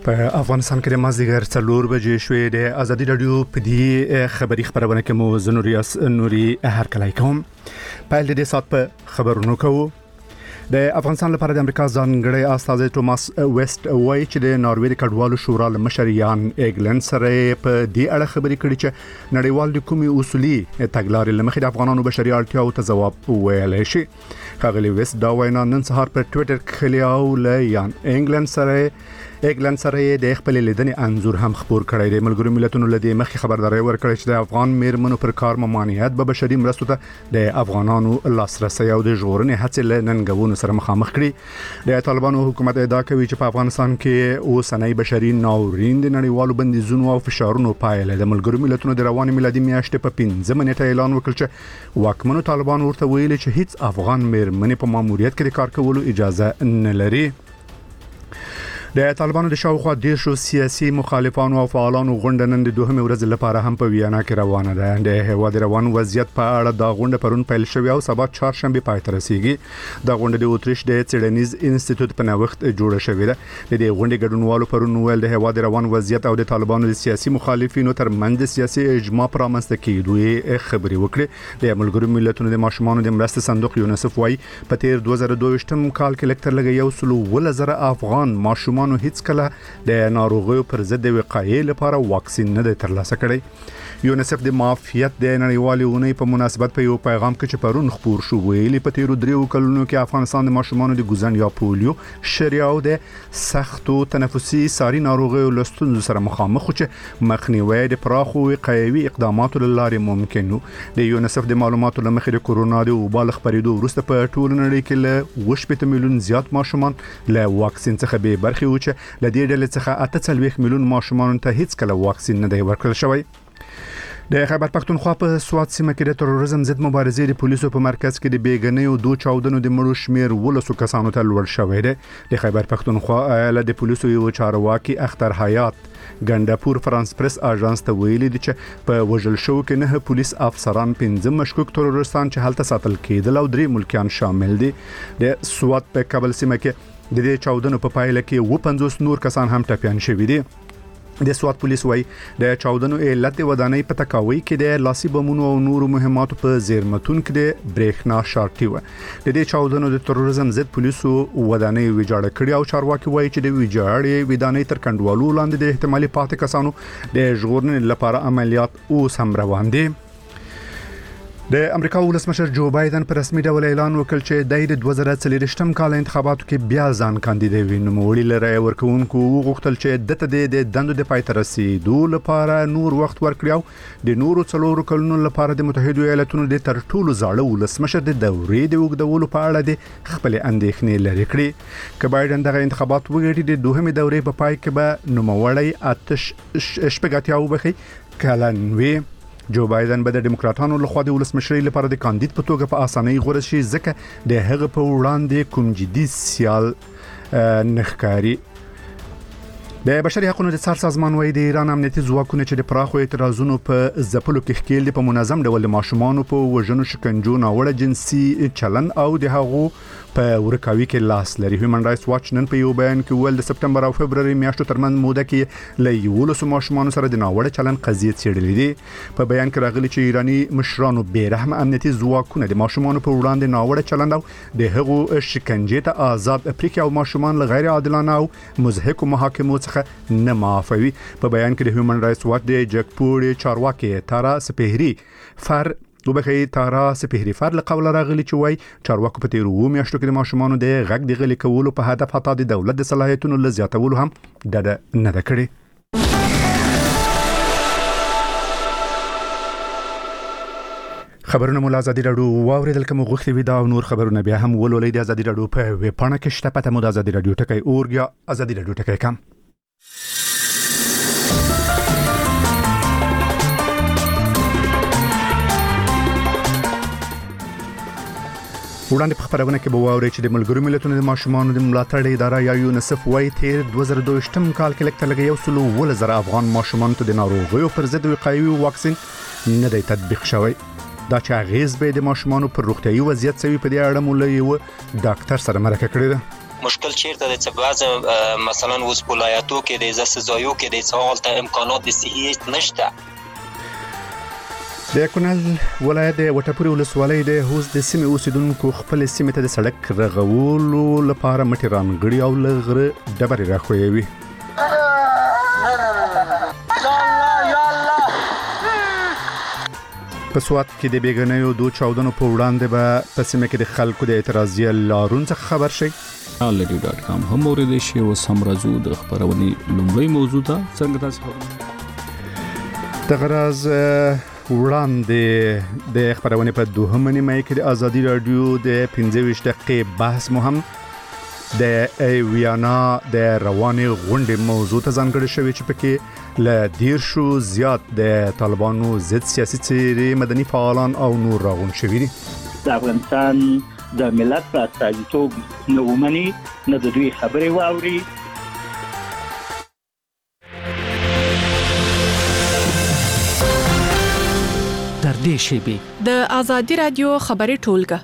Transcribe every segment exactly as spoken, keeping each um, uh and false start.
په افغانستان کې د مازدیګر څلور بجې شوې د ازادي رادیو په دې خبري خبرونه کې مو زنوریاس نوري هرکلای کوم په دې سات په خبرونو کوو. د افغانستان لپاره د امریکا ځانګړی استازی توماس ویسټ وایي چې د ناروې د کډوالو شورا له مشر یان ایګلند سره په دې اړه خبرې کړې چې نړیوال د کومي اصولي تګلارې لمخې د افغانانو بشري اړتیاو ته ځواب ویلی شي. ښاغلي ویسټ دا وینا نن سهار په ټوئیټر کې خلی او له یان ایګلند سره ایګلند سره د خپل لیدنې انزور هم خبر کړی دی. ملګرو ملتونو لدی مخکې خبرداري ورکړې چې د افغان میرمنو پر کار ممانعت به بشري مرستو ته د افغانانو لاسرسي او د ژغورنې هڅې له ننګونو سره مخامخ کړي. د طالبانو حکومت ادعا کوي چې په افغانستان کې اوسنۍ بشري ناورین د نړیوالو بندیزونو او فشارونو پایله د ملګرو ملتونو د رواني میلادي میاشتې په پنځمه نیټه اعلان وکړ چې واکمنو طالبانو ورته ویلي چې هیڅ افغان میرمنې په ماموریت کې د کار کولو اجازه نه لري. د طالبانو د شاوخوا دیرشو سیاسي مخالفانو او فعالانو غونډه نن د دوهمې ورځې لپاره هم په ویانا کې روانه ده. د هیواد روان وضعیت په اړه دا غونډه پرون پیل شوې او سبا چهارشنبه پای ته رسیږي. دا غونډه د اوتریش د څېړنیز انسټیټیوټ په نوښت جوړه شوې ده. د دې غونډې ګډونوالو پرون ویل د هیواد روان وضعیت او د طالبانو د سیاسي مخالفینو ترمنځ د سیاسي اجماع پر رامنځته کېدو خبرې وکړې. د ملګرو ملتونو د ماشومانو د مرستې صندوق یونیسف وايي په تیر دوه زره دوه ویشتم کال کې لکتر لګي یو سل ولزر افغان ماشومان هیڅ کله د ناروغیو پر ضد وقایې لپاره واکسین نه دی ترلاسه کړی. یونیسف د معافیت د نړیوالې اونۍ په مناسبت په یو پیغام کې چې پرون خبر شو ویلي په تیرو دریو کلونو کې افغانستان د ماشومانو د ګوزن یا پولیو، شریعه او د سختو تنفسي ساري ناروغیو له ستونزو سره مخامخ چې مخنیوي د پراخو وقایوي اقداماتو له لارې ممکن و. د یونیسف د معلوماتو له مخې د کورونا د وبا له خپرېدو وروسته په ټول نړۍ کې له اووه شپېته میلیون زیات ماشومان له واکسین څخه بې برخې و چې له دې ډلې څخه اته څلوېښت میلیون ماشومانو ته هیڅ کله واکسین نه دی ورکړل شوی. د خیبر پښتونخوا په سوات سیمه کې د تروریزم ضد مبارزې د پولیسو په مرکز کې د بیګنیو دوه چاودنو د مړو شمیر ولسو کسانو ته لوړ شوی دی. د خیبر پښتونخوا ایالت د پولیسو یو چارواکي اختر حیات ګنداپور فرانس پریس اژانس ته ویلي دي چې په وژل شو کې نه پولیس افسران پنځه مشکوک تروریستان چې هلته ساتل کېدل او درې ملکیان شامل دي. د سوات په کابل سیمه کې د دې چاودنو په پایله کې اووه پنځوس نور کسان هم ټپیان شوي دي. د سوات پولیس وايي د چاودنو علت ودانۍ په تکاوي کې د لاسي بمونو او نورو مهماتو په زیرمتون کې د برېښنا شارټي و. د دې چاودنو د تروریزم ضد پولیسو ودانۍ ویجاړه کړې او چارواکي وايي چې د ویجاړې ودانۍ تر کنډوالو لاندې د احتمالي پاتې کسانو د ژغورنې لپاره عملیات اوس هم روان دي. د امریکا ولسمشر جو بایدن په رسمي ډول اعلان وکړ چې د دوه زره څلوېښتم کال انتخاباتو کې بیا ځان کاندیدوي. نوموړي له رایې ورکوونکو وغوښتل چې دته د دندو د پای ته رسیدو لپاره نور وخت ورکړي او د نورو څلورو کلونو لپاره د متحده ایالاتونو د تر ټولو زاړه ولسمشر د دورې د اوږدولو په اړه د خپل اندېښنې لرې کړي. که بایدن دغه انتخابات وګټي د دوهمې دورې په پای کې به نوموړی آتش شپږ اتیا وبخي کلن وي. جو بایدن به د ډیموکراټانو لخوا د ولسمشرۍ لپاره د کاندید په توګه په اسانۍ غوره شي ځکه د هغه په وړاندې کوم جدي سیال نخکاری. د بشري حقوقو د څار سازمان وايي د ایران امنیتي ځواکونه چې د پراخو اعتراضونو په ځپلو کې ښکېل دي په منظم ډول د ماشومانو په وژنو، شکنجو، ناوړه جنسي چلن او د هغو په ورکاوي کې لاس لري. هیومن رائټس واچ نن په یو بیان کې ویل د سپټمبر او فبرवरी میاشتو ترمنځ موده کې له یولسو ماشومانو سره د ناوړه چلن قضیې څېړلې دي. په بیان کې راغلي چې ایرانی مشرانو بیرحمه امنیتي ځواکونه د ماشومانو په وړاندې ناوړه چلند او د هغو شکنجې ته آزاد پریکړې او ماشومان له غیر عادلانه او مضحکو محاکمو څخه نه معافوي. په بیان کې د هیومن رائټس واچ د جګپوړي چارواکي تارا سپهری فر دوبخې تارا سپهری فر له قوله راغلي چې وای چارواکو په تیرو میاشتو کې د ماشومانو د غږ د غلي کولو په هدف حتی د دولت د صلاحیتونو له زیاتولو هم ډډه نه ده کړې. خبرونه مو ازادي راډیو واوریدل کوم غوښتي وي دا او نور خبرونه بیا هم ولولې د ازادي راډیو په ویب پاڼه کې شته. پته مو د ازادي راډیو ټکی اورګیا ازادي راډیو ټکی کم. وړاندې په خبرونه کې به واورئ چې د ملګرو ملتونو د ماشومانو د ملاتړ اداره یا یونیسف وايي تیر دوه زره دوه ویشتم کال کې لکه لګي یو سل ولزر افغان ماشومان ته د ناروغیو پر ضد وقایوي واکسین نه دی تطبیق شوی. دا چې اغیز به د ماشومانو پر روغتیايي وضعیت سوي په دې اړه مو له یو ډاکټر سره مرکه کړې ده. مشکل چیرته د چې بعض مثلا اوس په ولایتو کې د زسزایو کې د څوالته امکانات د صحي نشته. د کونړ ولایت د وټپوري ولسوالۍ د هوز د سیمې اوسیدونکو خپل سیمې ته د سړک رغولو لپاره مټې رانغړي او لغره ډبرې راخوي. په سوات کې د بیګنیو دوه چاودنو په وړاندې به په سیمه کې د خلکو د اعتراضي لارون څخه خبر شي. already dot com هم اوریدل شي او سمرازو د خبرونې لومړی موضوع ته څنګه تاسو د غراز وړاندې د خبرونه په دوهمه نیمه کې د ازادي رادیو د پنځه ویشت دقیقې بحث مهم د ویانا د رواني غونډې موضوع ته ځانګړی شوی چې پکې ل دیر شو زیات د طالبانو ضد سیاسي څیرې مدني فعالان او نور راغون شوی دي. د افغانستان د ملت په استازیتوب نه ومني نه د دوی خبرې واوري. در دې شیبه د ازادي رادیو خبري ټولګه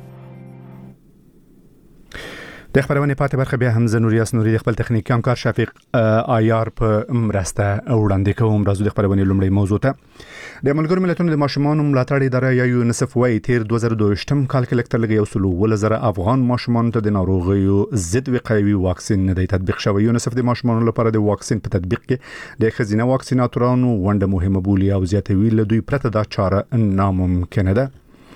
د خبرونه پاتې برخه بیا هم زنوریاس نوري خپل تخنیکی همکار شفیق آیار په مرسته وړاندې کوم. راځو د خبرونه لومړی موضوع ته. د ملګرو ملتونو د ماشومان ملاتړ اداره یا یونیسف وايي تیر دوه زره دوه ویشتم کال کې لکتر لګي وسلو ولزر افغان ماشومان ته د ناروغیو ضد وقایوي واکسین نه دی تطبیق شوی. یونیسف د ماشومان لپاره د واکسین په تطبیق کې د خزینه واکسیناتورانو ونده مهمه بولي او زیاتوي له دوی پرته دا چاره ناممکن ده.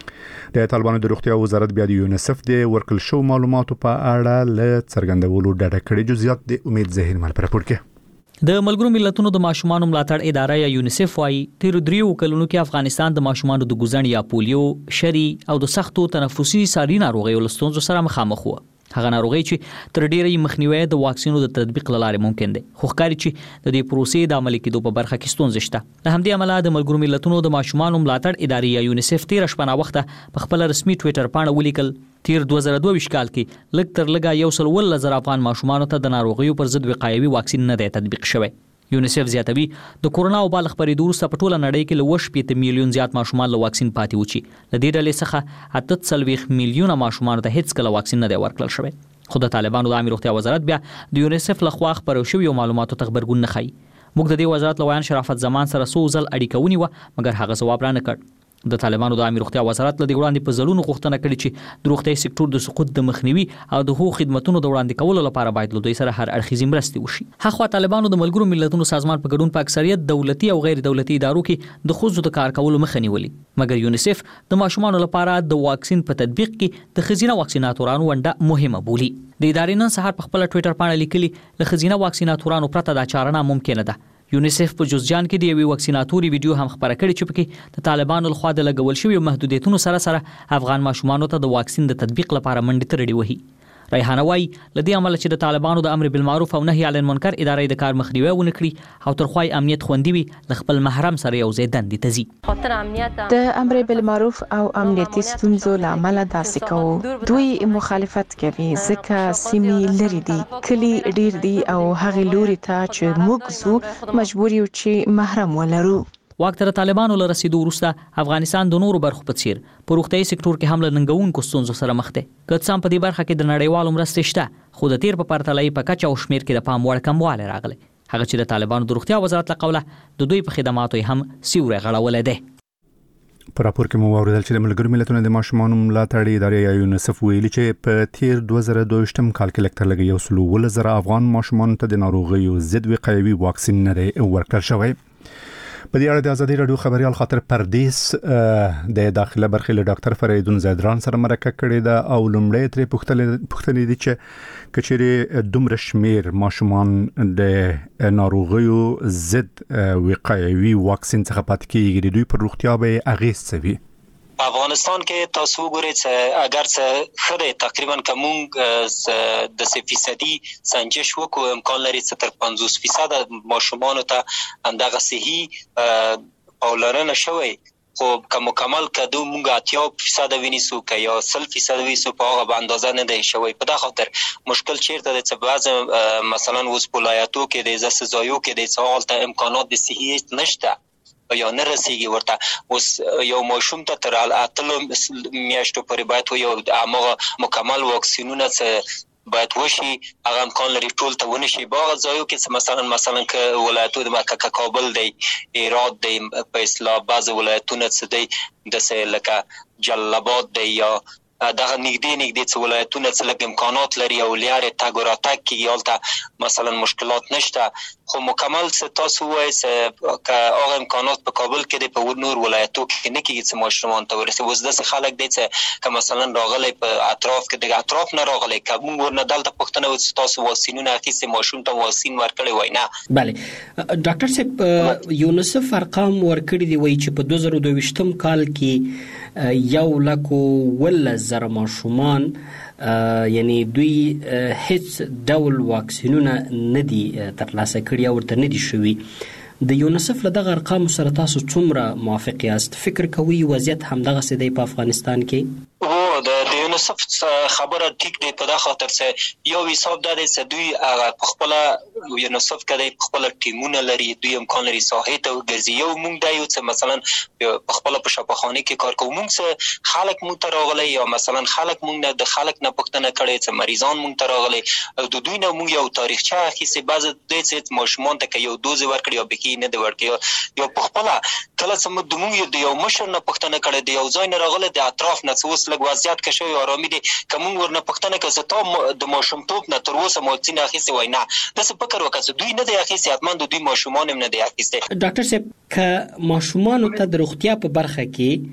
د طالبانو د روغتیا وزارت بیا د یونیسف د ورکل شو معلوماتو په اړه ل څرګندولو ډاډه کړي. جزئیات د امید زهیر مل پر راپور کې. د ملګرو ملتونو د ماشومان ملاتړ اداره یا یونیسف وايي تیر دریو کلونو کې افغانستان د ماشومان د ګوزن یا پولیو، شری او د سختو تنفسي ساري ناروغیو لستونزو سره مخامخ وو. هغه ناروغي چې تر ډیره مخنیوي د واکسینو د تطبیق لاره ممکن دي. خو ښکاري چې د دې پروسې د عملي کېدو په برخه کې ستونزې شته. د همدې عمله د ملګرو ملتونو د ماشومان ملاتړ ادارې یا یونیسف تیر شپه وخته په خپل رسمي ټوئیټر باندې ولیکل تیر دوه زره دوه ویشت کال کې لږ تر لږه یو سل ول زر افغان ماشومان ته د ناروغیو پر ضد وقایوي واکسین نه دی تطبیق شوی. یونیسف زیاتوي د کورونا وبا خبرې وروسته په ټوله نړۍ کې له وش پېته میلیون زیات ماشومان له واکسین پاتې و چې د دې ډلې څخه اته څلوېښت میلیونه ماشومان ته هیڅ کله واکسین نه دی ورکړل شوی. خو د طالبانو د عامه روغتیا وزارت بیا د یونیسف لخوا خبرو شوی معلوماتو ته خبرګون نه خای. موږ د دې وزارت لویان شرافت زمان سره سو ځل اړیکه ونیوه مګر هغه ځواب را نه کړ. د طالبانو د عامه روغتیا وزارت له وړاندې په ځلونو غوښتنه کړې چې د روغتي سکتور د سقوط د مخنیوي او د هغو خدماتو د وړاندې کولو لپاره باید له دوی سره هر اړخیزې مرستې وشي. هغه طالبانو د ملګرو ملتونو سازمان په ګډون په اکثریت دولتي او غیر دولتي ادارو کې د خوځو د کار کولو مخه نیولې مګر یونیسف د ماشومان لپاره د واکسین په تطبیق کې د خزینه واکسیناتورانو ونده مهمه بولي. د ادارې نن سهار په خپل ټوئیټر باندې لیکلي له خزینه واکسیناتورانو پرته دا چاره ناممکنه ده. یونیسف په جوزجان کې د یوې واکسیناتوري ویډیو هم خبره کړې چې پکې د طالبانو لخوا د لګول شوی محدودیتونو سره سره افغان ماشومانو ته د واکسین د تطبیق لپاره منډې ترړې وهي. ریحانه وايي لدې عمل چې د طالبانو د امر بالمعروف او نهي عن المنکر ادارې د کار مخنیوي ونکړي او ترخوای امنیت خوندي وي د خپل محرم سره یو ځای دندې تزي. خاطر امنیت د امر بالمعروف او امنیتي ستونزو لامل داسې کوو دوی مخالفت کوي ځکه سیمې لري دي کلی ډیر دي او هغه لوري ته چې موږ زو مجبور یو چې محرم ولرو. واک تر طالبانو له رسیدو وروسته افغانستان د نورو برخو په څیر په روغتي سکتور کې هم له ننګونکو ستونزو سره مخ دی. که څه هم په دې برخه کې د نړیوالو مرستې شته خو د تیر په پرتله په کچه او شمیر کې د پام وړ کموالی راغلی. هغه چې د طالبانو د روغتیا وزارت له قوله د دوی په خدماتو هم سیوری غړولی دی. په راپور کې مو واوریدل چې د ملګرو ملتونو د ماشومان ملاتړ ادارې یا یونیسف ویلي چې په تیر دوه زره دوه ویشتم کال کې لکتر لګي یو سل ول زر افغان ماشومان ته د ناروغیو ضد وقایوي واکسین نه دی ورکړل شوی. په دې اړه د ازادي رادیو خبريال خاطر پردیس د داخله برخې له ډاکټر فریدون زیدران سره مرکه کړې ده او لومړی ترې پوښتنې دي چې کچېرې دومره شمیر ماشومان د ناروغیو ضد وقایوي واکسین څخه پاتې کېږي د دوی پر روغتیا به اغېز څه وي؟ په افغانستان کې تاسو وګورئ چې اگر څه خره تقریبا کومه د سه فیصدي سنجش وکړو امکان لري چې تر پنځوس فیصد ماشومان ته اندغه صحي پاولرنه شوی خو که مکمل کدو مونږ اتیا فیصد وینیسو که یا سل فیصد وینیسو په هغه به اندازه نه دی شوی. په دا خاطر مشکل چیرته دی چې بعض مثلا اوس په ولایتو کې د زسزایو کې د څه امکانات د صحي نشته یا نه رسیږي ورته. اوس یو ماشوم ته تر اتلو میاشتو پورې باید یو هغه مکمل واکسینونه باید وشي هغه امکان لري ټول ته ونشي باغ ځایو کې مثلا مثلا ک ولایتو د مکه کابل دی هرات دی په اصطلاح بعض ولایتونه څه دی د سه لکه جلال آباد دی یا دغه نږدې نږدې څه ولایتونه څه لږ امکانات لري او لارې تګ او راتګ کېږي هلته مثلا مشکلات نشته خو مکمل څه تاسو ووایئ څه که هغه امکانات په کابل کې دی په نور ولایتو کې نه کېږي څه ماشومان ته ورسي اوس داسې خلک دی څه که مثلا راغلی په اطراف کې د اطراف نه راغلی که موږ ورنه دلته پوښتنه وکړو تاسو واکسینونه اخیستي ماشوم ته واکسین ورکړی وای نه بله ډاکټر صاحب یونیسف ارقام ورکړي دي وایي چې په دوه زره دوه ویشتم کال کې یو لکو ولس زره ماشومان یعنی دوی هیڅ ډول واکسینونه نه دي ترلاسه کړي او ورته نه دي شوي د یونیسف له دغه ارقامو سره تاسو څومره موافق یاست فکر کوئ وضعیت همدغسې دی په افغانستان کې هو د یونیسف خبره ټیک دی په دا خاطر چې یو حساب دا دی چې دوی هغه په خپله یونیسف کې دی په خپله ټیمونه لري دوی امکان لري ساحې ته وګرځي یو موږ دا یو چې مثلا په خپله په شفاخانه کې کار کوو موږ څه خلک موږ ته راغلی یا مثلا خلک موږ نه د خلک نه پوښتنه کړې چې مریضان موږ ته راغلی او د دوی نه موږ یو تاریخچه اخیستې بعضې دوی چې ماشومان ته که یو دوز ورکړي یا بکي نه دی ورکړي یا په خپله کله چې د موږ د یو مشر نه پوښتنه کړې د یو ځای نه راغلی د اطراف نه څه اوس لږ وضعیت که شوی آرامي دی که موږ ورنه پوښتنه کړه چې تا د ماشومتوب نه تر اوسه واکسین اخیستی وای نه داسې فکر وکړه چې دوی نه دی اخیستی حتما د دوی ماشومان هم نه دی اخیستی ډاکټر صاحب که ماشومانو ته د روغتیا په برخه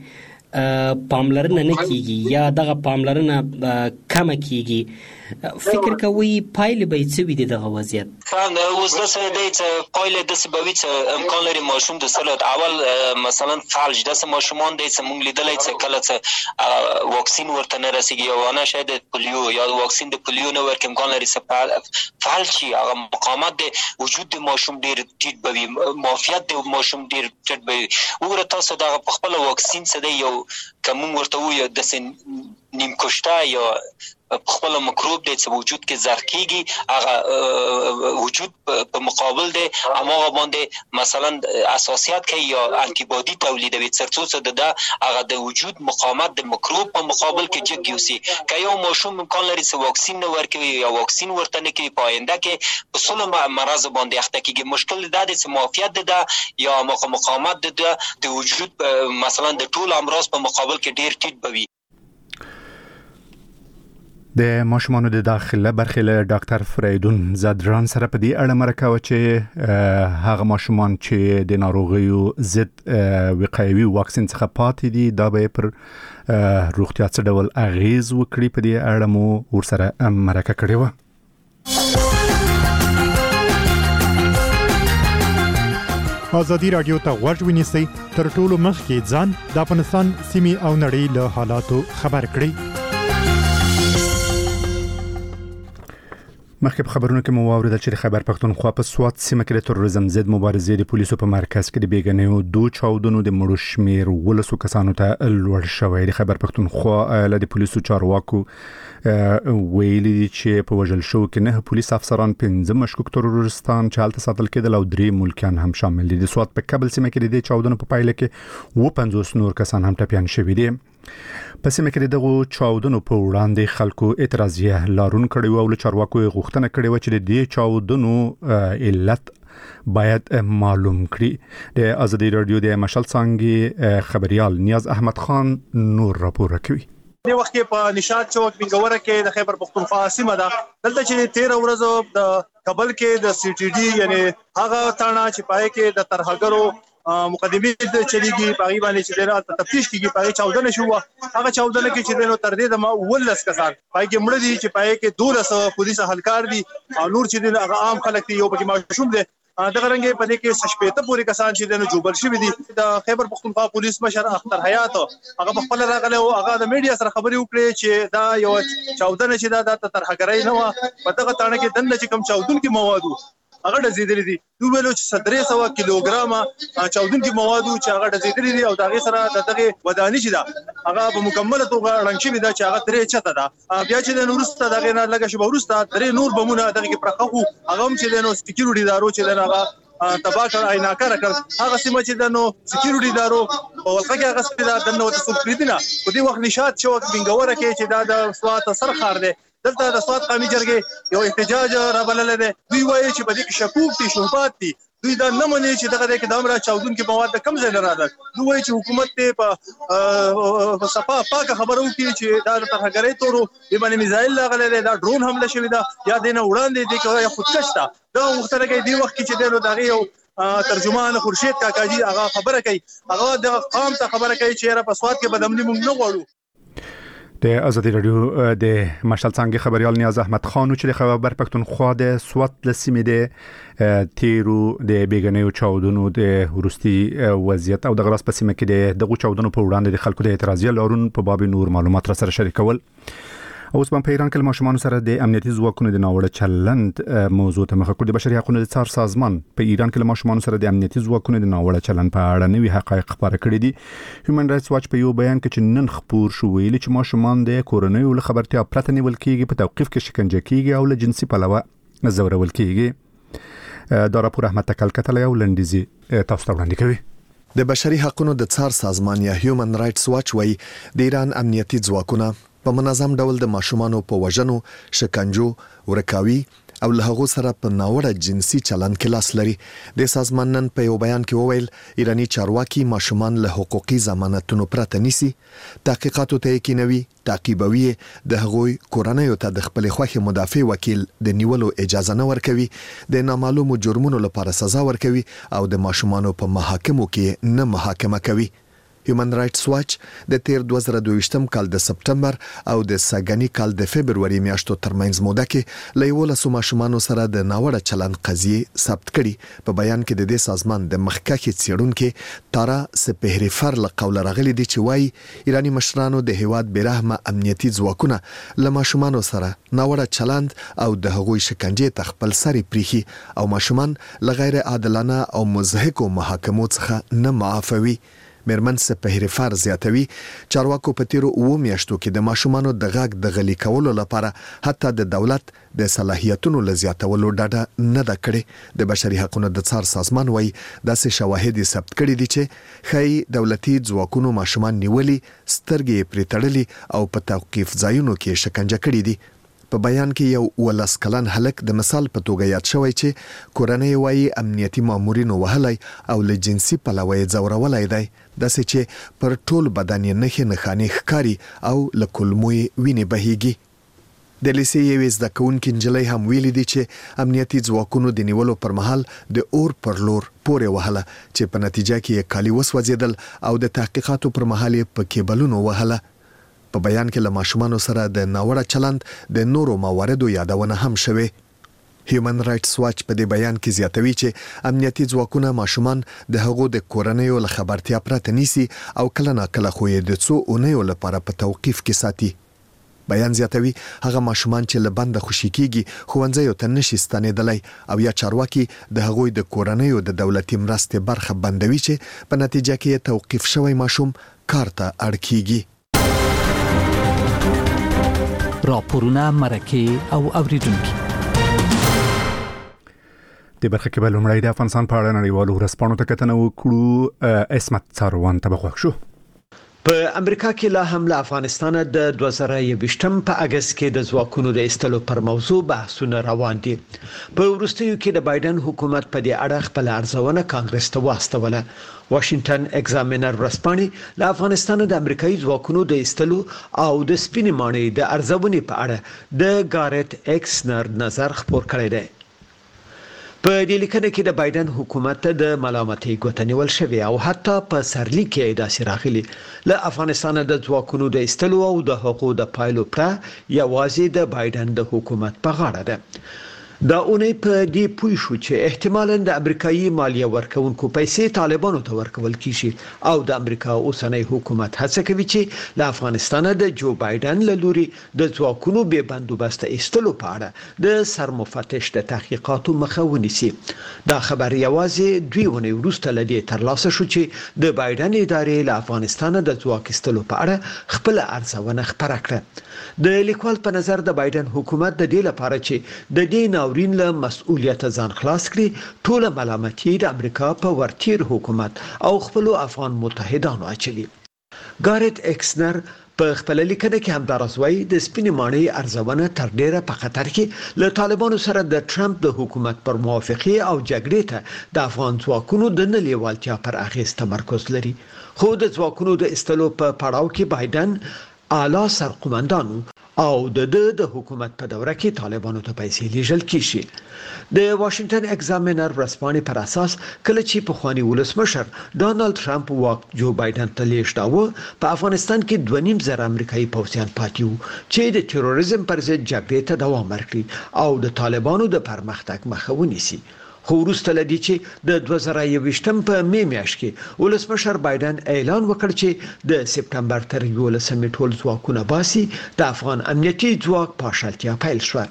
کې پاملرنه نه کیږي یا دغه پاملرنه کمه کیږي فکر کوئ پایلې به یې څه وي د دغه وضعیت اوس داسې دی چې پایلې داسې به وي چې امکان لري ماشوم د سلوت اول مثلا فلج داسې ماشومان دی چې موږ لیدلی چې کله چې واکسین ورته نه رسېږي یا ونه شاید پولیو یا واکسین د پولیو نه ورکړي امکان لري چې فلج شي هغه مقاومت دی وجود د ماشوم ډېر ټیټ به وي معافیت د ماشوم ډېر ټیټ به وي وګوره تاسو دغه په خپله واکسین څه دی یو که موږ ورته ووایو داسې نیم کشته یا خپل مکروب دی چې وجود کې زر کېږي هغه وجود په مقابل دی هماغه باندې مثلا اساسیت کوي یا انټي باډي تولیدوي تر څو چې د هغه د وجود مقاومت د مکروب په مقابل کې جګ یوسي که یو ماشوم امکان لري چې واکسین نه ورکوي یا واکسین ورته نه کوي په آینده کې په سلو مرض باندې اخته کېږي مشکل دا دی چې معافیت ده یا مقاومت ده د وجود مثلا د ټول امراض په مقابل کې ډېر ټیټ به وي د ماشومانو د داخله برخې له ډاکټر فریدون زادران سره په دې اړه مرکه و چې هغه ماشومان چې د ناروغیو ضد وقایوي واکسین څخه پاتې دي دا به پر روغتیا څه ډول اغیز وکړي په دې اړه مو ورسره مرکه کړې وه آزادی رادیو ته غوږ ونیسئ تر ټولو مخکې ځان د افغانستان سیمې او نړۍ له حالاتو خبر کړئ مخکې په خبرونو کې مو واوریدل چې د خیبر پښتونخوا په سوات سیمه کې د تروریزم ضد مبارزې د پولیسو په مرکز کې د بیګنیو دوه چاودنو د مړو شمیر ولسو کسانو ته لوړ شوی د خیبر پښتونخوا له د پولیسو چارواکو ویلي چې په وژل شو کې نه پولیس افسران پنځه مشکوک تروریستان چې هلته ساتل کېدل او درې ملکیان هم شامل دي د سوات په کابل سیمه کې د چاودنو په پایله کې اووه پنځوس نور کسان هم ټپیان شوي دي په سیمه کې دغه چاودنو په وړاندې خلکو اعتراضیه لارون کړي او له چارواکو غوښتنه کړې و چې د دې چاودنو علت باید معلوم کړي د آزادي رادیو د مشال څنګه خبريال نیاز احمد خان نور راپور کوي د وخت په نشاط چوک بنګوره کې د خیبر پښتونخوا سیمه ده دلته چې تیرہ ورځې د کابل کې د سی ټي ډي یعنی هغه تانا چې پای کې د ترهګرو مقدمې د چلیږي پای باندې چې د تفتیش کیږي پای چاودنه شو هغه چاودنه کې چې نو تر دې د ما ولس کسان پای کې مړ دي چې پای کې دولس پولیس اهلکار دي او نور چې د هغه عام خلک دي یو پکې ماشوم دي دغه رنګه په دې کې شپېته پورې کسان چې د جوبل شوی دي د خیبر پښتونخوا پولیس مشر اختر حیات هغه په خپل راغله او هغه د میډیا سره خبرې وکړي چې دا یو چاودنه چې دا د ترهګرۍ نه و په دغه تاڼه کې دنه چې کم چاودون کې موادو هغه ډزیدلې دي دوی ویلو چې درې سوه کیلوګرامه چاودونکي موادو چې هغه ډزیدلې دي او دغه سره دغه ودانۍ چې ده هغه په مکمله توګه رنګ شوی ده چې هغه درې چته ده بیا چې د نورسته دغه نه لګه شو ورسته درې نور بمونه دغه کې پرخو هغه هم چې د نو سکیورټي دارو چې دغه تباکر عیناکه راکړ هغه سیمه چې د نو سکیورټي دارو په ولقه کې هغه سپیدا د نو د سپریدنه په دې وخت نشاط چوک بنګوره کې چې دا د سوات سرخار ده دلته د سواد قومي جرګې یو احتجاج رابللی دی. دوی وایي چې په دې کې شکوک دي، شبهات دي. دوی دا نه مني چې دغه کې د امر چاودونکي مواد د کم ځای نه راغلل. دوی وایي چې حکومت ته په صفا پاکه خبره وکړي چې دا د ترهګرۍ تورو د باندې میزایل راغلی دی، دا ډرون حمله شوې ده یا د نه وړاندې دی کوي خودکش ده. دا وختونه کې دی وخت کې چې د دغه یو ترجمان خورشید کاکاجي هغه خبره کوي، هغه د قوم ته خبره کوي چې را په سواد کې بدامني موږ نه غواړو. د ازادي رادیو د مشال څنګه خبريال نیاز احمد خان چې خبر پښتونخوا د سوات لسیمه د تیرو د بیګنیو چاودنو د ورستي وضعیت او د غراس په سیمه کې د دغه چاودنو په وړاندې د خلکو د اعتراضي لارون په باب نور معلومات را سره شریکول. اوس په ایران کې ماشومان سره د امنیتي ځواکونو د ناوړه چلند موضوع ته مخ کړ. د بشري حقوقو د څار سازمان په ایران کې ماشومان سره د امنیتي ځواکونو د ناوړه چلند په اړه نوي حقایق خبره کړې دي. هیومن رائټس واچ په یو بیان کې چې نن خبر شو ویلي چې ماشومان د کورنۍ ول خبرتیا پرته نیول کېږي، په توقيف کې شکنجه کېږي او له جنسي پلوه زورول کېږي. دا راپور احمد تکل کتل یو لنډیزي تاسو ته وړاندې کوي. د بشري حقوقو د څار سازمان یا هیومن رائټس واچ وايي د ایران امنیتي ځواکونه په منظم ډول د ماشومانو په وژنو، شکنجو، ورکاوي او له هغه سره په ناوړه جنسي چلند کې لاس لري. د سازمان نن په یو بیان کې وویل ایرانی چارواکي ماشومان له حقوقي ضمانتونو پرته نیسي، تحقیقاتو ته یقینوي، تعقیبوي، د هغوی کورنۍ ته د خپل خوښي مدافع وکیل د نیولو اجازه نه ورکوي، د نامعلومو جرمونو لپاره سزا ورکوي او د ماشومانو په محاکمو کې نه محاکمه کوي. هیومن رائټس واچ د تیر دوه زره دوه ویشتم کال د سپټمبر او د سګنی کال د فبرवरी میاشتو ترمنځ موده کې لیولسو ماشومانو سره د ناوړه چلند قضیه ثبت کړي. په بیان کې د دې سازمان د مخکښ څېړونکو تارا سپهریفر له قول راغلي دي چې وايي ایرانی مشرانو د هیواد برحمه امنیتي ځواکونه له ماشومانو سره ناوړه چلند او د هغوی شکنجه تخپل سری پریخي او ماشومان له غیر عادلانه او مزهکو محاکمو څخه نه معافوي. میرمن سپهریفر زیاتوي چارواکو په تیرو اوو میاشتو کې د ماشومانو د غږ د غلي کولو لپاره حتی د دولت د صلاحیتونو لزیاتولو ډاډه نه ده کړې. د بشري حقوقو د څار سازمان وايي داسې شواهد ثبت کړي دي چې خی دولتي ځواکونو ماشومان نیولي، سترګې پرې تړلي او په توقيف ځایونو کې شکنجه کړي دي. په بیان کې یو ولس کلن هلک د مثال په توګه یاد شوی چې کورنۍ وايي امنیتي مامورینو وهلای او له جنسي پلوه زورولای دی، داسې چې پر ټول بدن یې نخې نخانې ښکاري او له کلمو وینې بهيږي. د لیسې یوې زده کوونکې نجلۍ هم ویلي دي چې امنیتي ځواکونو د نیولو پر مهال د اور پر لور پورې وهله چې په نتیجه کې یې کالي وسوځېدل او د تحقیقاتو پر مهال یې په کیبلونو وهله. په بیان کې له ماشومانو سره د ناوړه چلند د نورو مواردو یادونه هم شوه. هیومن رائټس واچ په دې بیان کې زیاتوي چې امنیتي ځواکونه ماشومان د هغو د کورنۍ له خبرتیا پرته نیسي او کله نه کله خو یې د څو اونیو لپاره په توقيف کې ساتي. بیان زیاتوي هغه ماشومان چې له بند خوشي کیږي ښوونځیو ته نشي ستنېدلی او یا چارواکي د هغوی د کورنۍ د دولتي مرستې برخه بندوي چې په نتیجه کې توقيف شوی ماشوم کار ته اړ کیږي. راپورونه مرکه او اوریدونکو د برخه کې بل لومړی د افغانستان په اړه نړیوالو ورځپاڼو ته کتنه وکړو. اسمت څاروان ته بخښ شو. په امریکا کې لا هم له افغانستان د دوه زره یوویشتم په اگست کې د ځواکونو د ایستلو پر موضوع بحثونه روان دي. په وروستیو کې د بایدن حکومت په دې اړه خپل ارزونه کانګرس ته واستوله. واشنگټن ایگزامینر ورځپاڼې له افغانستان د امریکایي ځواکونو د ایستلو او د سپینې ماڼۍ د ارزونې په اړه د ګارت ایکسنر نظر خپور کړی دی. په دې لیکنه کې د بایدن حکومت د ملامتۍ ګوتنیول شوی او حتی په سرلی کې داسې راغلي له افغانستان د ځواکونو د ایستلو او د حقوقو د پایلو پر یوازې د بایدن د حکومت په غاړه ده. دا اونۍ په دې پوه شو چې احتمالاً د امریکایي مالیه ورکونکو پیسې طالبانو ته ورکول کیږي او د امریکا اوسنۍ حکومت هڅه کوي چې له افغانستان د جو بایدن له لوري د ځواکونو به بندوبست ایستلو په اړه د سرمفتش د تحقیقاتو مخه ونیسي. دا خبر یوازې دوی ونې وروسته لدی ترلاسه شو چې د بایدن ادارې له افغانستان د ځواک ایستلو په اړه خپل ارزونه خبره کړه. د لیکوال په نظر د بایدن حکومت د دې لپاره چې د دې ناورین له مسؤلیت ځان خلاص کړي ټول ملامتي د امریکا په ورتیر حکومت او خپل افغان متحدانو اچوي. ګارت ایکسنر په خپل لیکنه کې هم دا رسوي د سپینې ماڼۍ ارزونه تر ډیره په خطر کې له طالبانو سره د ټرمپ د حکومت پر موافقه او جګړې ته د افغان ځواکونو د نلیوالتیا پر اغیز تمرکز لري. خو د ځواکونو د استلو په پړاو کې بایدن اعلی سرقومندانو او د د حکومت په دوره کې طالبانو ته پیسې لیږل کیږي. د واشنگټن ایگزامینر ورسپانې پر اساس کله چې په خواني ولسمشر ډانلډ ټرمپ واک جو بایدن ته لیږداوه په افغانستان کې دوه نیم زره امریکایي پوځیان پاتې وو چې د تروریزم پر ضد جګړې ته دوام ورکړي او د طالبانو د پرمختګ مخه ونیسي. خو وروسته لدی چې د دوه زره یوویشتم په می میاشت کې ولسمشر بایدن اعلان وکړ چې د سپتمبر تر یولسمې ټول ځواکونه باسي د افغان امنیتي ځواک پاشلتیا پیل شو.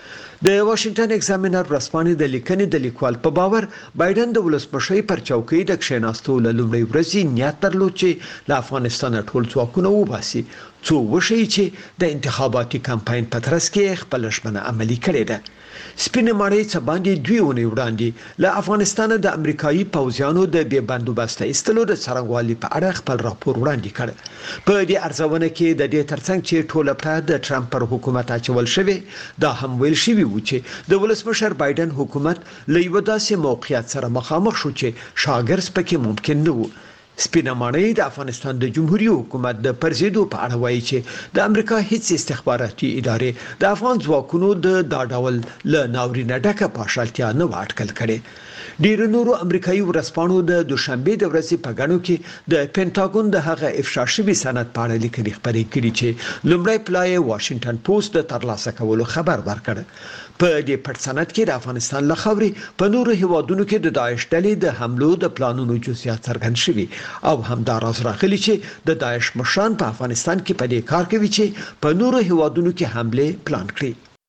د واشنگټن ایگزامینر ورسپانې د لیکنې د لیکوال په باور بایدن د ولسمشر پر چوکۍ د کښیناستو له لومړۍ ورځې نیت درلود چې له افغانستان ټول ځواکونه وباسي څو وشي چې د انتخاباتي کمپاین په ترڅ کې خپل ژمنه عملي کړې ده. سپینې ماڼۍ څه باندې دوی ونې وړاندې له افغانستان د امریکایي پوځیانو د بې بندوبسته ایستلو د څرنګوالي په اړه خپل راپور وړاندې کړ. په دې ارزونه کې د دې ترڅنګ چې ټوله پړه د ټرمپ پر حکومت اچول شوی دا هم ویل شوی و چې د ولسمشر بایدن حکومت له یو داسې موقعیت سره مخامخ شو چې شاګرز پکې ممکن نه و. سپینه ماڼۍ د افغانستان د جمهوریت حکومت د پرزیدو په اړه وایي چې د امریکا هیڅ استخباراتي ادارې د افغان ځواکونو د دا ډول له ناورینه ډکه پاشلتیا نه واټکل کړي. ډیر نورو امریکایي ورسپانو د دوشنبه د ورځې په غاڼو کې د پینټاګون د هغه افشا شوی سند په اړه لیکلي خبرې کړي چې لومړی پلای واشنگټن پوسټ د ترلاسه کولو خبر ورکړ. په دې پټ سند کې د افغانستان له خاورې په نورو هیوادونو کې د داعش ډلې د حملو د پلانونو جزئیات څرګند شوي او همدا راز راغلي چې د داعش مشران په افغانستان کې په دې کار کوي چې په نورو هیوادونو کې حمله پلان کړي.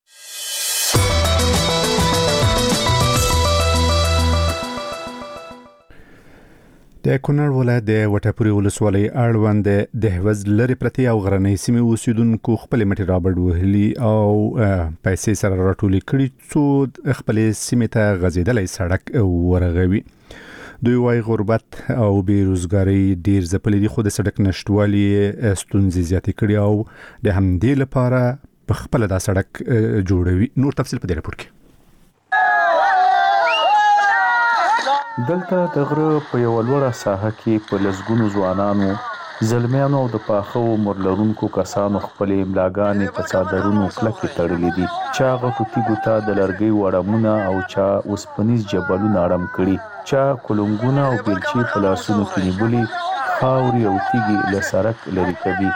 د کونړ ولایت د وټپوري ولسوالۍ اړوند د هوز لري پرتی او غرنۍ سیمې اوسیدونکو خپل مټي رابرډ وهلي او پیسې سره راټولې کړي څو خپل سیمې ته غزیدلې سړک ورغوي. دوی وايي غربت او بیروزګاری ډیر ځپلې دي خو د سړک نشټوالي ستونزې زیاتې کړي او د همدې لپاره په خپل دا سړک جوړوي. نور تفصیل په دې راپور کې. دلته د غره په یو لوړه ساحه کې په لسګونو ځوانانو زلمیانو او د پاخه عمر لرونکو کسانو خپل املاګانې په څادرونو کلکې تړلې دي. چا غټو تیګو ته د لرګي وړمونه او چا اوسپنیز جبلونه اړم کړي، چا کولنګونه او بیلچې په لاسونو کې نیولې خاورې او تیګې له سړک لرې کوي.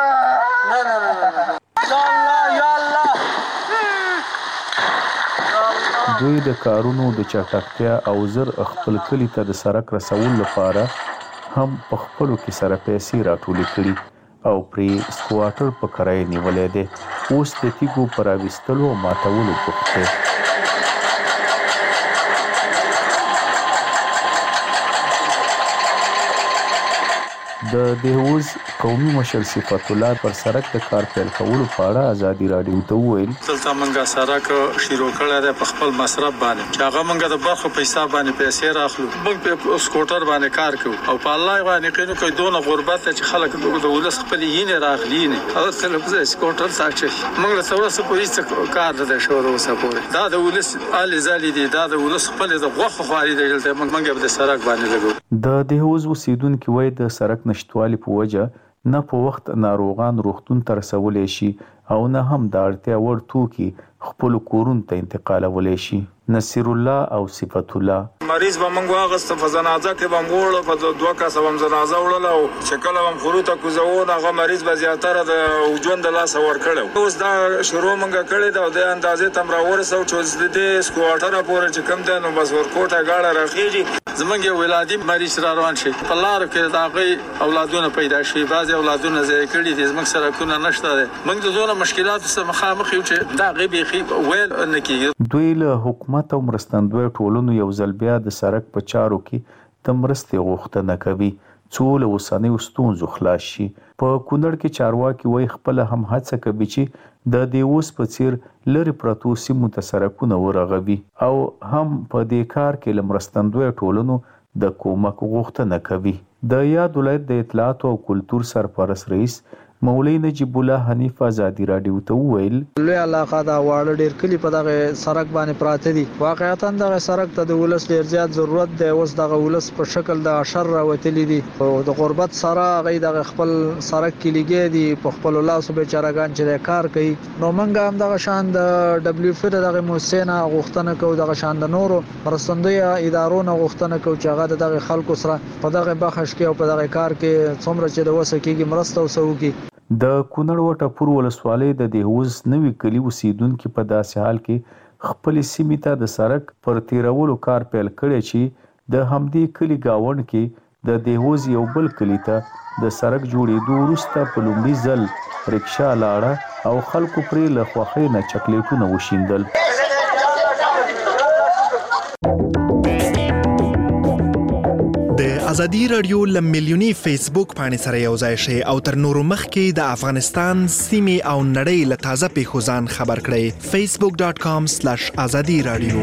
دوی د کارونو د چټکتیا او زر خپل کلی ته د سړک رسول لپاره هم په خپلو کې سره پیسې راټولې کړي او پرې سکواټر په کرایه نیولې ده. اوس د تیګو پر راویستلو او ماتولو بوخت دی. د دهوز قومي مشر صفات الله پر سړک د کار پیل کولو په اړه ازادي رادیو ته وویل دلته موږ سړک شروع کړی دی په خپل مصرف باندې چې هغه موږ د برخو په حساب باندې پیسې راخلو. موږ په سکوټر باندې کار کوو او په الله باندې کینو کوي دونه غربت چې خلک د ولس خپل یې راخلی نه هغه تل سکوټر ساکشي موږ له څوره په هیڅ کار نه شروع وسپوري. دا د ولس علي زالي دي دا د ولس خپل د غوخه خواري دی دلته موږ په سړک باندې لګو. د دهوز اوسیدونکو وای د سړک نشټوالي په وجه نه په وخت ناروغان روغتون ته رسولې شي او نه هم د اړتیا وړ توکي خپل کورونو ته انتقالولای شي. نصیر الله او صفات الله مریض به موږ واغست په جنازه کې به موږ په دوه کاسه هم جنازه وړل او شکل هم خروته کوزونه هغه مریض به زیاتره د ژوند لاس ور کړو. اوس دا شروع موږ کړی دا د اندازې تم را ورسو چې د سکواټر پورې چې کم ده نو بس ورکوټه گاړه راخیږي. زمونږ یو ولادي مریض را روان شي په لار کې دا غي اولادونه پیدا شي بعضي اولادونه ځای کړي دي زموږ سره کو نه نشته ده. موږ د زونه مشکلات سره مخامخ یو چې دا غي بيخي ویل نه کیږي. دوی له حکومت او مرستندوی ټولنو یو ځل بیا د سړک په چارو کې د مرستې غوښتنه کوي څو له اوسنیو ستونزو خلاص شي. په کونړ کې چارواکي وایي خپل هم هڅه کوي چې د دیوس په څیر لري پرتو سیمو ته سړکونه ورغوي او هم په دې کار کې له مرستندوی ټولنو د کومک غوښتنه کوي. د یاد ولایت د اطلاعات او کلتور سرپرست رئیس مولوی نجیب الله حنیف ازادي رادیو ته وویل لوی علاقه دا واړه ډیر کلی په دغه سړک باندې پراته دي واقعیتا دغه سړک ته د ولس ډیر زیات ضرورت دی اوس دغه ولس په شکل د اشر راوتلی دي او د غربت سره غي دغه خپل سړک کې لګي دي په خپل لاسو بیچارهګان چې کار کوي نو منګه هم دغه شان د دبليو اف دغه موسسه غوښتنه کوي دغه شان د نورو مرستندوی ادارو نه غوښتنه کوي چې هغه دغه خلکو سره په دغه بخښ کې او په دغه کار کې څومره چې د وسه کېږي مرسته وسوږي د کونړ وټپور ولسوالۍ د دهوز نوي کلی اوسیدونکو په داسې حال کې خپل سیمې ته د سړک پر تیرولو کار پیل کړی چې د همدې کلی گاوند کې د دهوز یو بل کلی ته د سړک جوړېدو وروسته په لومړي ځل رکشا لاړه او خلکو پرې له خوښۍ نه چاکلیټونه وشیندل ازادي رادیو لمیلیونی فیسبوک باندې سره یو ځای شي او تر نورو مخکې د افغانستان سیمې او نړۍ له تازه پیښو ځان خبر کړئ facebook dot com slash azadi radio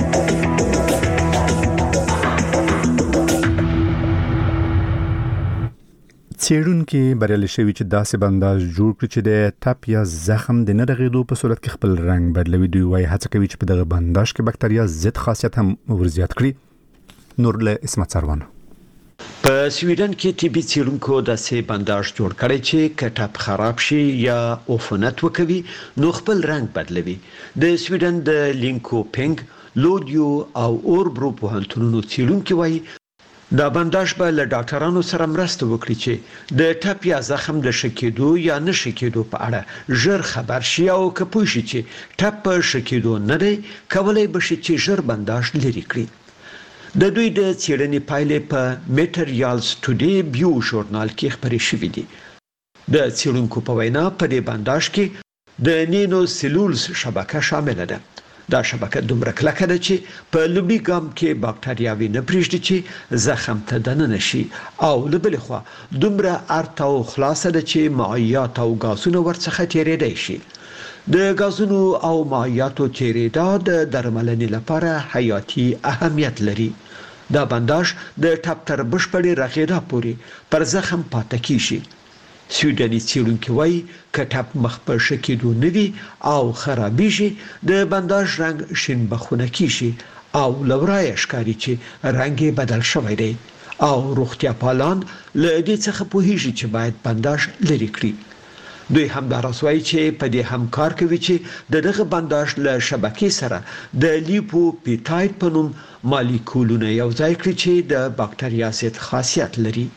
څېړونکي بریالي شوي چې داسې بنداژ جوړ کړي چې د ټپ یا زخم د نه رغېدو په صورت کې خپل رنګ بدلوي. دوی وايي هڅه کوي چې په دغه بنداژ کې بکتریا ضد خاصیت هم ورزیات کړي. نور له اسمت سروانه په سویډن کې طبي څېړونکو داسې بنداژ جوړ کړی چې کټپ خراب شي یا عفونت وکوي نو خپل رنګ بدلوي. د سویډن د لینکوپینګ لودیو او اوربرو پوهنتونونو څېړونکي وایي دا بنداژ به له ډاکټرانو سره مرسته وکړي چې د ټپ یا زخم د شکېدو یا نه شکېدو په اړه ژر خبر شي او که پوه شي چې ټپ په شکېدو نه دی کولی به شي چې ژر بنداژ لرې کړي. د دوی د څېړنې پایلې په میټریالز ټوډے بیو ژورنال کې خپرې شوې دي. د څېړونکو په وینا په دې بنداژ کې د نینو سیلولز شبکه شامل ده. دا شبکه دومره کلکه ده چې په لومړي ګام کې باکتریاوې نه پرېږدي چې زخم ته دننه شي او له بلې خوا دومره ارته او خلاصه ده چې مایعات او غازونه ورڅخه تېرېدای شي. د غازونو او مایعاتو تېرېدا د درملنې لپاره حیاتي اهمیت لري. دا بنداژ د ټپ تر بشپړې رغېدا پورې پر زخم پاتې کیږي. سویډني څېړونکي وایي که ټپ مخ په ښه کېدو نه وي او خرابېږي د بنداژ رنګ شین بخونه کیږي او له ورایه ښکاري چې رنګ یې بدل شوی دی او روغتیا پالان له دې څخه پوهېږي چې باید بنداژ لرې کړي. دوی همداراز وایي چې په دې هم کار کوي چې د دغه بنداژ له شبکې سره د لیپوپیټاید په نوم مالیکولونه یو ځای کړي چې د باکتریا ضد خاصیت لري.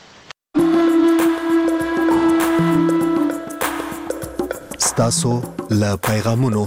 ستاسو له پیغامونو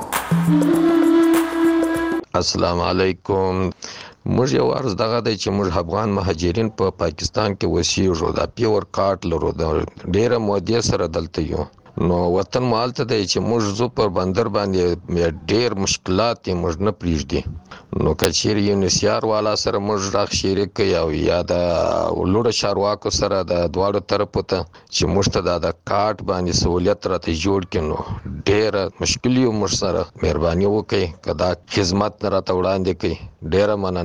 السلام علیکم. موږ یو عرض دغه دی چې موږ افغان مهاجرین په پا پاکستان کې وسیږو دا پیور کارت لرو دا ډیره مودې سره دلته یو نو وطن مالته دی چې موږ زو پر بندر باندې ډیر مشکلات یې موږ نه پریږدي نو کچیر یو نسیار والا سره موږ راخ شریک یو یا د ولور شارواکو سره د دواړو طرفو ته چې موږ ته د کارت باندې سہولت راته جوړ کینو ډیر مشکل یو موږ سره مهرباني وکړي کدا خدمت راته وړاندې کړي ډیر مننه.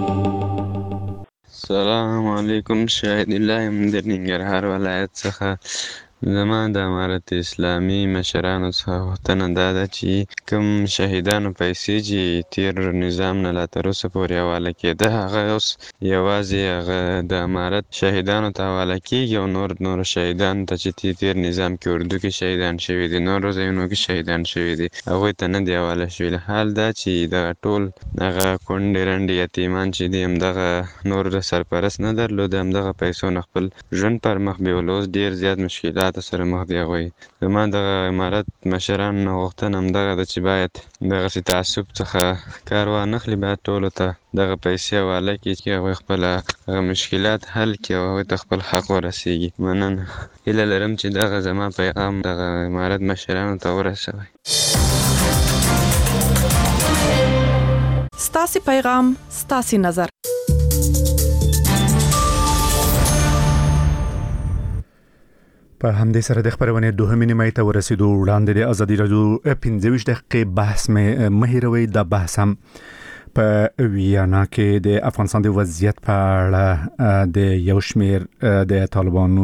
السلام علیکم. شاهد الله یم د ننګرهار ولایت څخه. زما د امارت اسلامي مشرانو څخه غوښتنه دا ده چې کوم شهیدانو پیسې چې تیر نظام نه لا تر اوسه پورې حواله کېده هغه اوس یوازې هغه د امارت شهیدانو ته حواله کېږي او نور نور شهیدانو ته چې تیر نظام کې اردو کې شهیدان شوي دي نورو ځایونو کې شهیدان شوي دي هغوی ته نه دی حواله شوي. حال دا چې دغه ټول هغه کونډې رنډې یتیمان چې دي همدغه نور سرپرست نه درلود همدغه پیسو نه خپل ژوند پر مخ بیول اوس ډېر زیات مشکلات سره مخ دی هغوی. زما دغه امارت مشرانو نه غوښتنه همدغه ده چې باید دغسې تعصب څخه کار وانخلي باید ټولو ته دغه پیسې حواله کړي چې هغوی خپل هغه مشکلات حل کړي او هغوی ته خپل حق ورسیږي. مننه. هیله لرم چې دغه زما پیغام دغه امارت مشرانو ته ورسوي. ستاسې پیغام ستاسې نظر. په همدې سره د خبرونې دوهمې نیمایي ته ورسېدو. وړاندې د ازادي راډیو پنځه ویشت دقیقې بحث مې مه هېروئ. دا بحث هم په ویانا کې د افغانستان د وضعیت په اړه د یو شمېر د طالبانو